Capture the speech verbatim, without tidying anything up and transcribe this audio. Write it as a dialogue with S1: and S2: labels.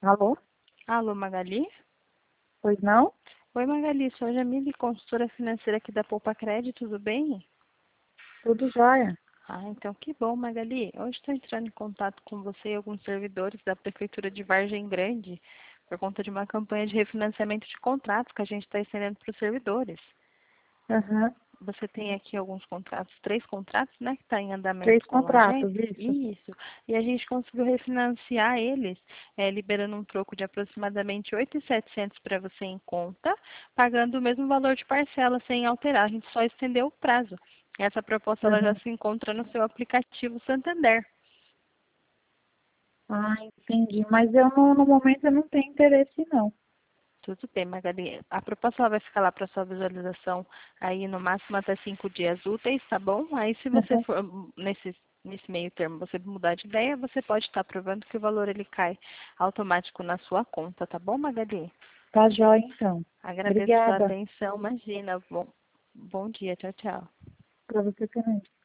S1: Alô?
S2: Alô, Magali?
S1: Pois não?
S2: Oi, Magali, sou a Jamile, consultora financeira aqui da Poupa Crédito, tudo bem?
S1: Tudo jóia.
S2: Ah, então que bom, Magali. Hoje estou entrando em contato com você e alguns servidores da Prefeitura de Vargem Grande por conta de uma campanha de refinanciamento de contratos que a gente está estendendo para os servidores.
S1: Aham.
S2: Você tem aqui alguns contratos, três contratos, né, que está em
S1: Três
S2: andamento com a gente.
S1: contratos, isso?
S2: Isso. E a gente conseguiu refinanciar eles, eh, liberando um troco de aproximadamente oito mil e setecentos para você em conta, pagando o mesmo valor de parcela sem alterar. A gente só estendeu o prazo. Essa proposta ela já
S1: Aham.
S2: se encontra no seu aplicativo Santander.
S1: Ah, entendi. Mas eu, no, no momento, eu não tenho interesse, não.
S2: Tudo bem, Magali. A proposta ela vai ficar lá para sua visualização aí no máximo até cinco dias úteis, tá bom? Aí se você
S1: Aham.
S2: for nesse, nesse meio termo você mudar de ideia, você pode estar provando que o valor ele cai automático na sua conta, tá bom, Magali?
S1: Tá jóia, então.
S2: Agradeço sua
S1: Obrigada.
S2: atenção, imagina. Bom, bom dia, tchau, tchau.
S1: Para você também.